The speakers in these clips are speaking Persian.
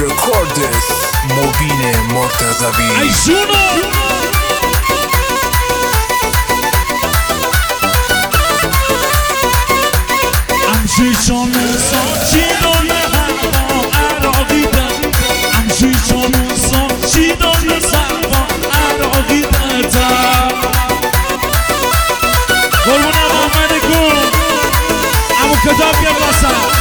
Recordes مبین مرتضوی ایشونو امشیشون چیدون هوا عراقیدن امشیشون چیدون سروا عراقیدن قربونم آمده کن امو کتاب بیا باسم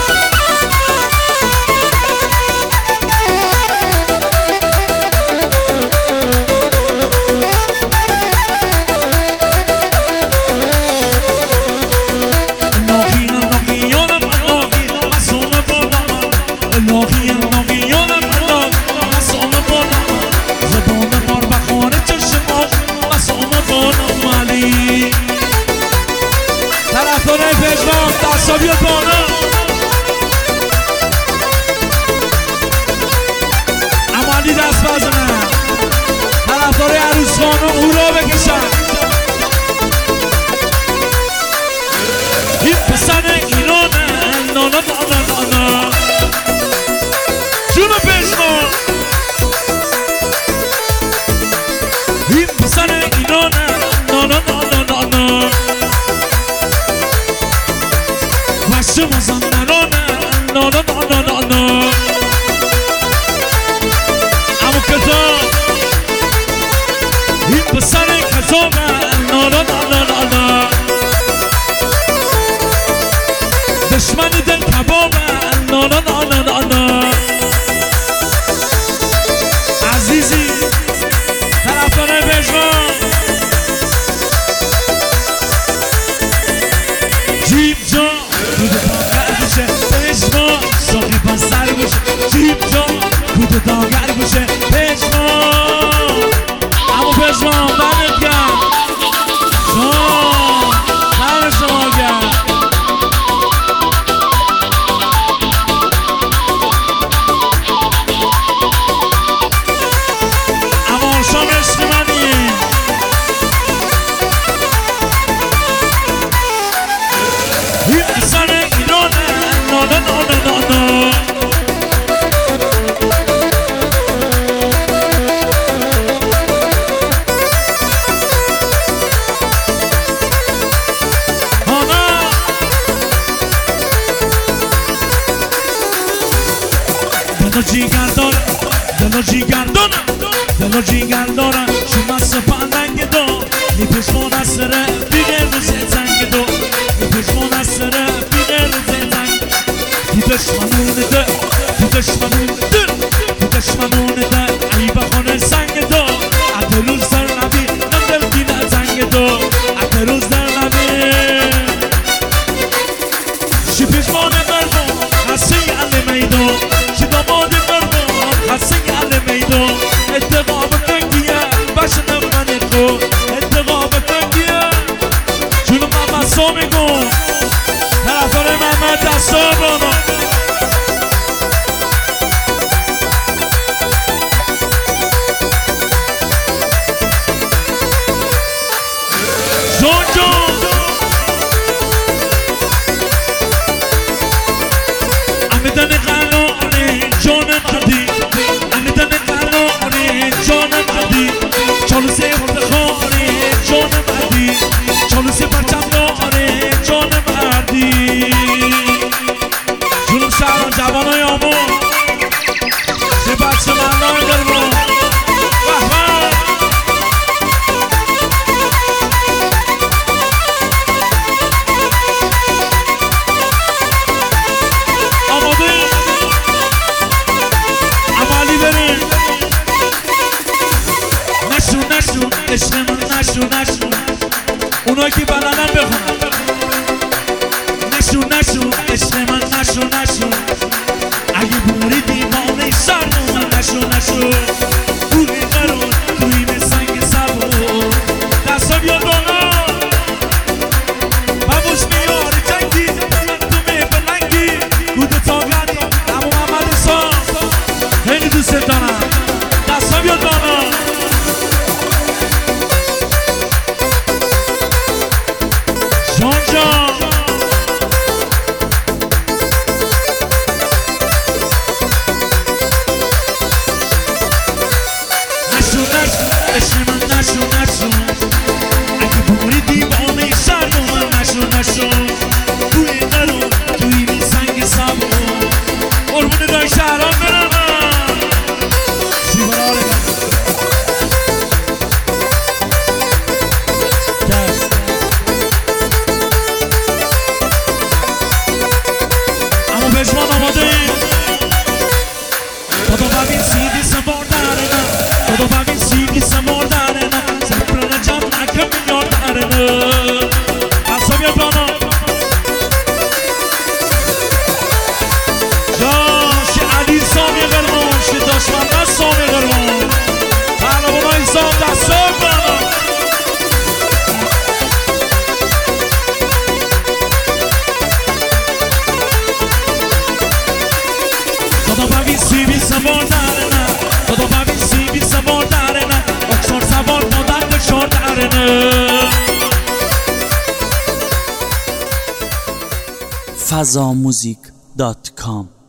بیاد بالا امالی دست بزنن طرفدار عروس خانم هورا بکشن این پسر ایرانه نانا نانا نانا جونو پشمان این پسر ایرانه نانا نانا نانا شما زندانانه نانا نانا نانا امو کتاب این پسر کتابه نانا نانا نانا دشمن دل کبابه نانا نانا نانا عزیزی طرفدار پژمان جیب جان ساقی با سر گوشه جیب جان کود داگر گوشه پشمان امو پشمان دمت گرم جان دم شما گرم اما شام عشق منی این اصلا ایرانه نانا نانا نانا دلو جیگر دارم شما سپندنگ دو نی پشمان از سره بیگر روزه تنگ دو نی پشمان از سره بیگر روزه تنگ دی دشمنونه ده دی دشمنونه ده دی دشمنونه ده ای بخونه سنگ دو ات روز در نبی نم دل دینه تنگ دو ات روز در نبی شی پشمان مردم خسته علی میدون شی داماد مردم خسته علی میدون اتقاب تنگیه بشنم من تو اتقاب تنگیه جونو محمد سامی کن طرفدار محمد دستا بانا جون جون امیدن قلانه جون مردی امیدن قلانه جون مردی چالو سی افتخاره جون مردی چالو سی پرچم داره جون مردی جونم شهران جوانای آمون چه بچه مردان درمون عشق من نشو اونایی که بلدن بخونن نشو عشق من نشو اگه بوری دیوانه شرمون نشو بوری قرار توی به سنگ سبو دستا بیا بالا بابوش میاره جنگی تو می بلنگی گوده تاگردی امو محمد سام خیلی دوست دارم دستا بیا بالا شهران برنم شیبراره اما پشمان آماده ایم تو ببین سیدی سمرداره نه تو ببین سیدی سمرداره نه سپر نجم نکم میارداره نه اصاب یا پانا جاش علی سامی قرمون شی داشمن سامی قرمون پهلوان های سام دستان پانا تو ببین سیدی سمرداره نه تو ببین سیدی سمرداره نه اکسار سوار مادر بشارداره نه fazamuzik.com